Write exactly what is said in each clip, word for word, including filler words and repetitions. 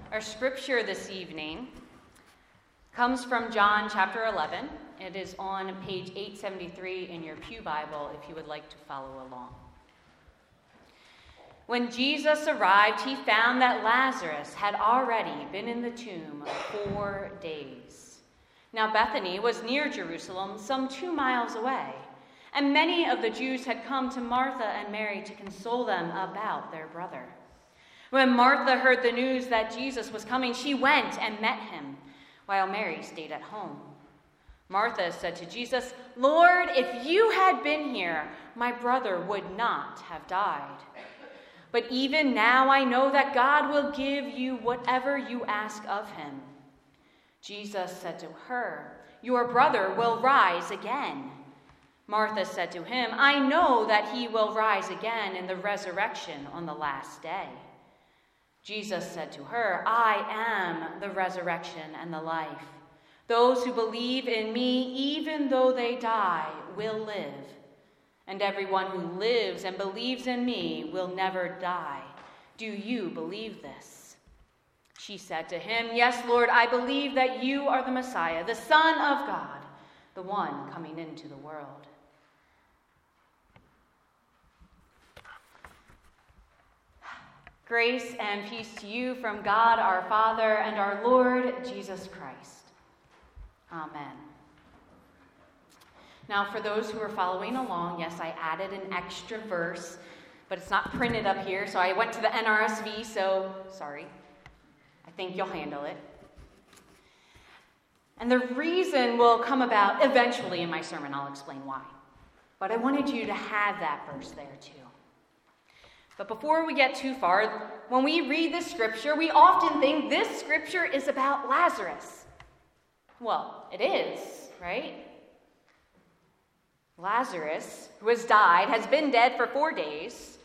Our scripture this evening comes from John chapter eleven. It is on page eight seventy-three in your Pew Bible if you would like to follow along. When Jesus arrived, he found that Lazarus had already been in the tomb four days. Now Bethany was near Jerusalem, some two miles away, and many of the Jews had come to Martha and Mary to console them about their brother. When Martha heard the news that Jesus was coming, she went and met him, while Mary stayed at home. Martha said to Jesus, "Lord, if you had been here, my brother would not have died. But even now I know that God will give you whatever you ask of him." Jesus said to her, "Your brother will rise again." Martha said to him, "I know that he will rise again in the resurrection on the last day." Jesus said to her, "I am the resurrection and the life. Those who believe in me, even though they die, will live. And everyone who lives and believes in me will never die. Do you believe this?" She said to him, "Yes, Lord, I believe that you are the Messiah, the Son of God, the one coming into the world." Grace and peace to you from God our Father and our Lord Jesus Christ. Amen. Now, for those who are following along, yes, I added an extra verse, but it's not printed up here, so I went to the N R S V, so sorry. I think you'll handle it. And the reason will come about eventually in my sermon. I'll explain why. But I wanted you to have that verse there too. But before we get too far, when we read this scripture, we often think this scripture is about Lazarus. Well, it is, right? Lazarus, who has died, has been dead for four days.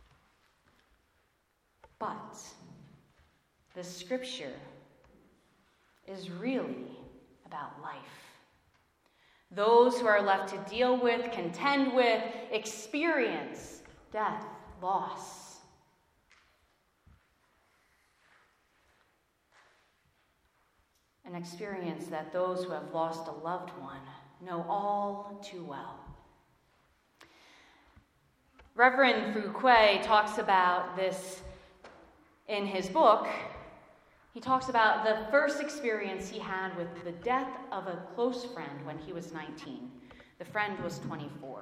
But this scripture is really about life. Those who are left to deal with, contend with, experience death, loss. An experience that those who have lost a loved one know all too well. Reverend Fuqua talks about this in his book. He talks about the first experience he had with the death of a close friend when he was nineteen. The friend was twenty-four.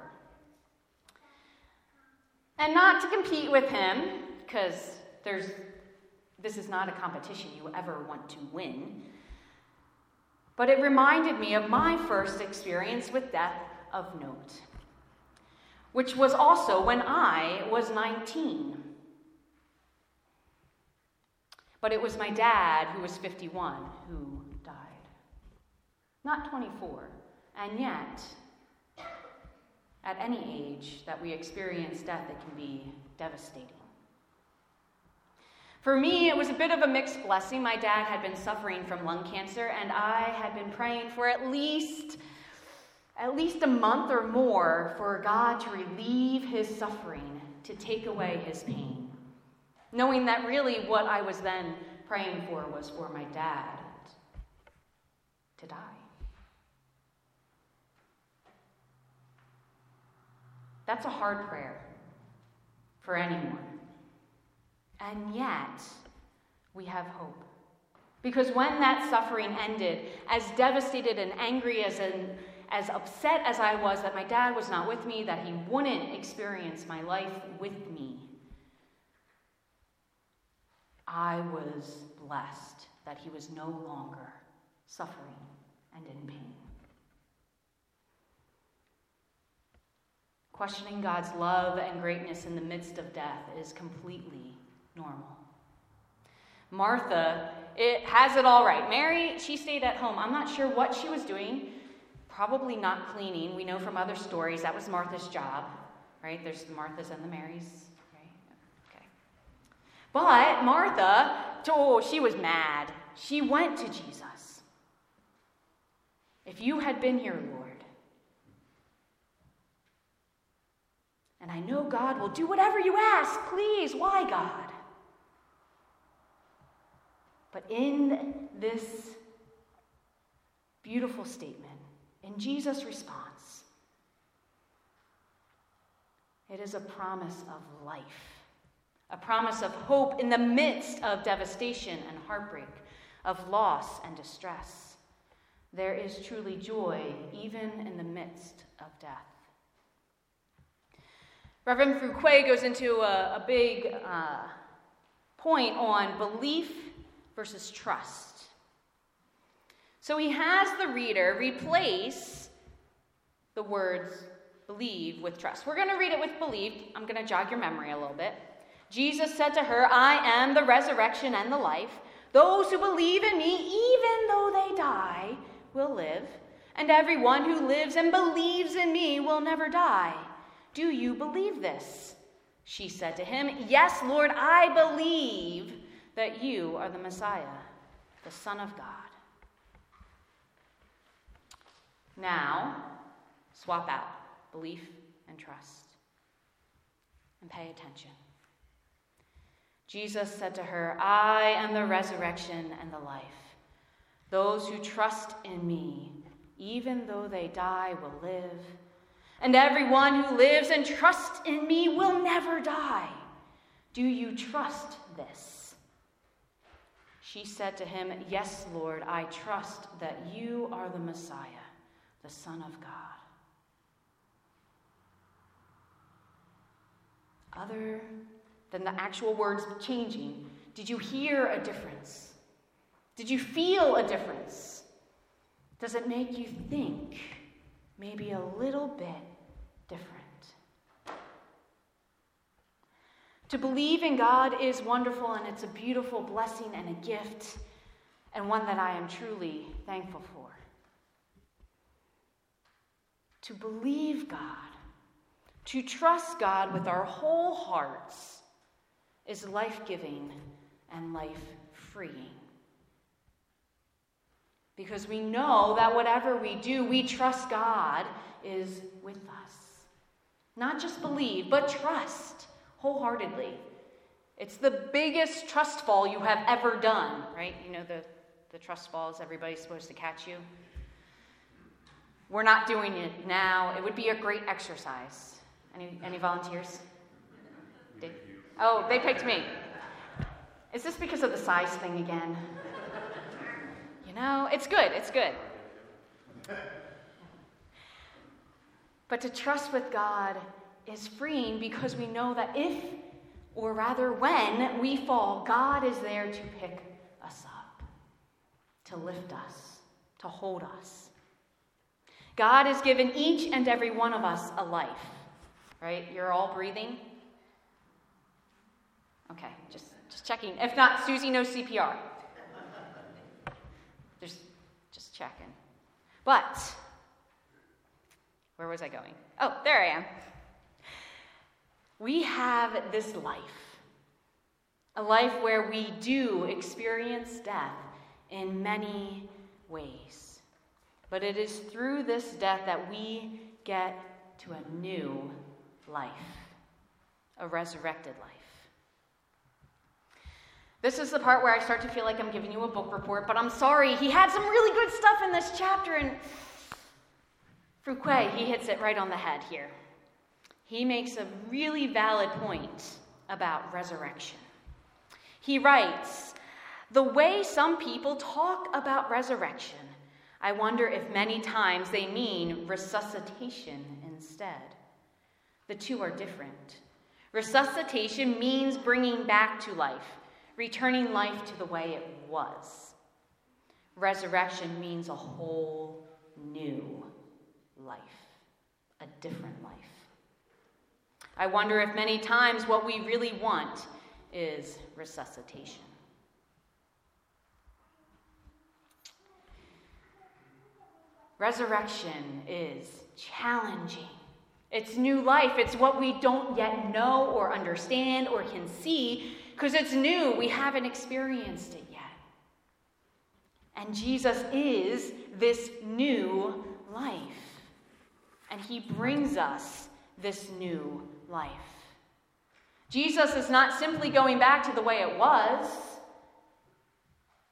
And not to compete with him, because there's this is not a competition you ever want to win, but it reminded me of my first experience with death of note, which was also when I was nineteen. But it was my dad, who was fifty-one, who died. Not twenty-four. And yet, at any age that we experience death, it can be devastating. For me, it was a bit of a mixed blessing. My dad had been suffering from lung cancer, and I had been praying for at least, at least a month or more for God to relieve his suffering, to take away his pain, knowing that really what I was then praying for was for my dad to die. That's a hard prayer for anyone. And yet, we have hope. Because when that suffering ended, as devastated and angry as an, as upset as I was that my dad was not with me, that he wouldn't experience my life with me, I was blessed that he was no longer suffering and in pain. Questioning God's love and greatness in the midst of death is completely normal. Martha, it has it all right. Mary, she stayed at home. I'm not sure what she was doing. Probably not cleaning. We know from other stories that was Martha's job, right? There's the Marthas and the Marys, right? Okay. But Martha, oh, she was mad. She went to Jesus. "If you had been here, Lord, and I know God will do whatever you ask. Please, why, God?" But in this beautiful statement, in Jesus' response, it is a promise of life, a promise of hope in the midst of devastation and heartbreak, of loss and distress. There is truly joy even in the midst of death. Reverend Fouquet goes into a, a big uh, point on belief versus trust. So he has the reader replace the words believe with trust. We're going to read it with believe. I'm going to jog your memory a little bit. Jesus said to her, I am the resurrection and the life. Those who believe in me, even though they die, will live. And everyone who lives and believes in me will never die. Do you believe this? She said to him, Yes, Lord, I believe that you are the Messiah, the Son of God. Now, swap out belief and trust. And pay attention. Jesus said to her, I am the resurrection and the life. Those who trust in me, even though they die, will live. And everyone who lives and trusts in me will never die. Do you trust this? She said to him, Yes, Lord, I trust that you are the Messiah, the Son of God. Other than the actual words changing, did you hear a difference? Did you feel a difference? Does it make you think maybe a little bit different? To believe in God is wonderful, and it's a beautiful blessing and a gift, and one that I am truly thankful for. To believe God, to trust God with our whole hearts, is life-giving and life-freeing. Because we know that whatever we do, we trust God is with us. Not just believe, but trust wholeheartedly. It's the biggest trust fall you have ever done, right? You know the, the trust falls everybody's supposed to catch you. We're not doing it now. It would be a great exercise. Any, any volunteers? Did, oh, they picked me. Is this because of the size thing again? No, it's good, it's good. But to trust with God is freeing because we know that if, or rather when, we fall, God is there to pick us up, to lift us, to hold us. God has given each and every one of us a life, right? You're all breathing? Okay, just, just checking. If not, Susie knows C P R. Just, just checking. But, where was I going? Oh, there I am. We have this life, a life where we do experience death in many ways. But it is through this death that we get to a new life, a resurrected life. This is the part where I start to feel like I'm giving you a book report, but I'm sorry. He had some really good stuff in this chapter, and Fouquet, he hits it right on the head here. He makes a really valid point about resurrection. He writes, the way some people talk about resurrection, I wonder if many times they mean resuscitation instead. The two are different. Resuscitation means bringing back to life, returning life to the way it was. Resurrection means a whole new life, a different life. I wonder if many times what we really want is resuscitation. Resurrection is challenging. It's new life. It's what we don't yet know or understand or can see because it's new. We haven't experienced it yet. And Jesus is this new life. And he brings us this new life. Jesus is not simply going back to the way it was.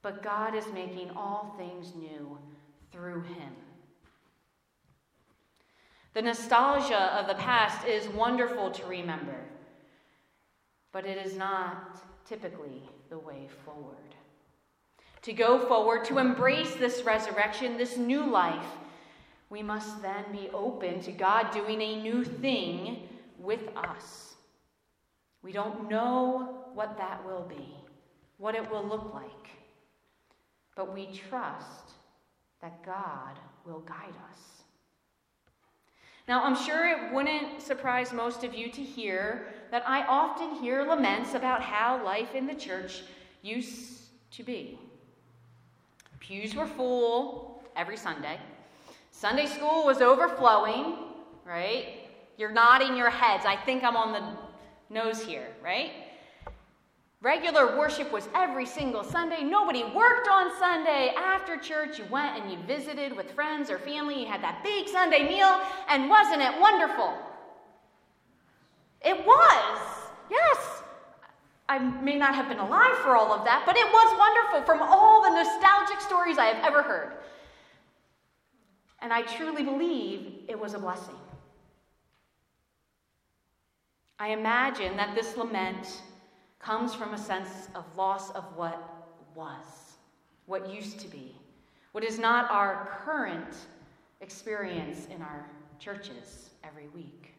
but God is making all things new through him. The nostalgia of the past is wonderful to remember, but it is not typically the way forward. To go forward, to embrace this resurrection, this new life, we must then be open to God doing a new thing with us. We don't know what that will be, what it will look like, but we trust that God will guide us. Now, I'm sure it wouldn't surprise most of you to hear that I often hear laments about how life in the church used to be. Pews were full every Sunday. Sunday school was overflowing, right? You're nodding your heads. I think I'm on the nose here, right? Regular worship was every single Sunday. Nobody worked on Sunday. After church, you went and you visited with friends or family. You had that big Sunday meal, and wasn't it wonderful? It was. Yes. I may not have been alive for all of that, but it was wonderful from all the nostalgic stories I have ever heard. And I truly believe it was a blessing. I imagine that this lament comes from a sense of loss of what was, what used to be, what is not our current experience in our churches every week.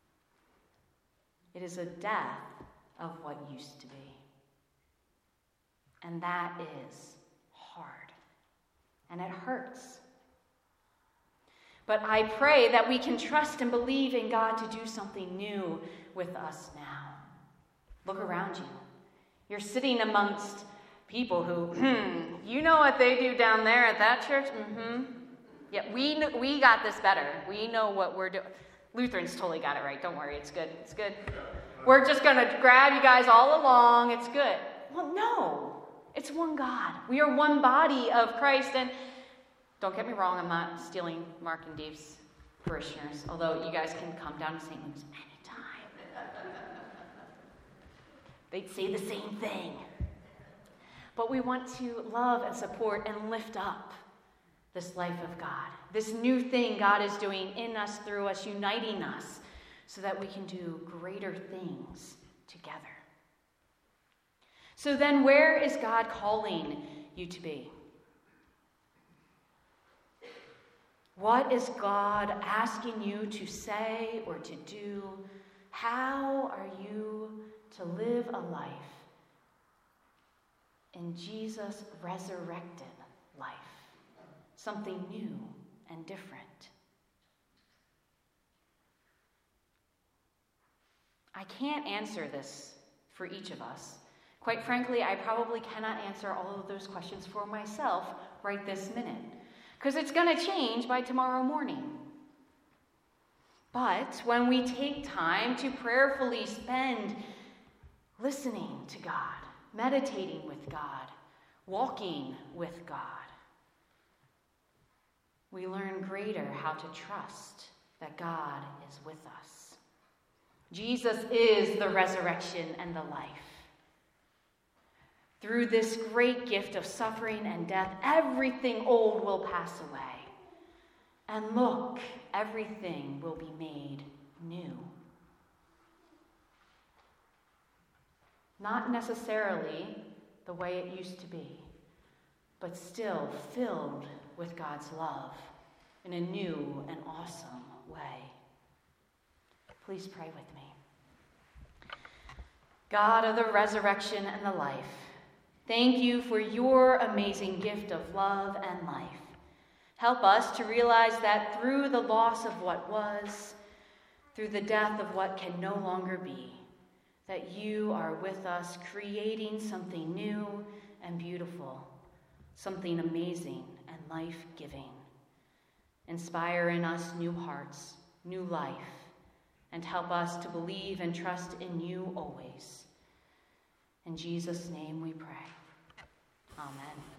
It is a death of what used to be. And that is hard. And it hurts. But I pray that we can trust and believe in God to do something new with us now. Look around you. You're sitting amongst people who, hmm, you know what they do down there at that church? Mm-hmm. Yeah, we we got this better. We know what we're doing. Lutherans totally got it right. Don't worry, it's good. It's good. We're just going to grab you guys all along. It's good. Well, no. It's one God. We are one body of Christ. And don't get me wrong, I'm not stealing Mark and Dave's parishioners, although you guys can come down to Saint Luke's anytime. They'd say the same thing. But we want to love and support and lift up this life of God, this new thing God is doing in us, through us, uniting us so that we can do greater things together. So then, where is God calling you to be? What is God asking you to say or to do? How are you to live a life in Jesus' resurrected life? Something new and different. I can't answer this for each of us. Quite frankly, I probably cannot answer all of those questions for myself right this minute, because it's going to change by tomorrow morning. But when we take time to prayerfully spend listening to God, meditating with God, walking with God, we learn greater how to trust that God is with us. Jesus is the resurrection and the life. Through this great gift of suffering and death, everything old will pass away. And look, everything will be made new. Not necessarily the way it used to be, but still filled with God's love in a new and awesome way. Please pray with me. God of the resurrection and the life, thank you for your amazing gift of love and life. Help us to realize that through the loss of what was, through the death of what can no longer be, that you are with us, creating something new and beautiful, something amazing and life-giving. Inspire in us new hearts, new life, and help us to believe and trust in you always. In Jesus' name we pray. Amen.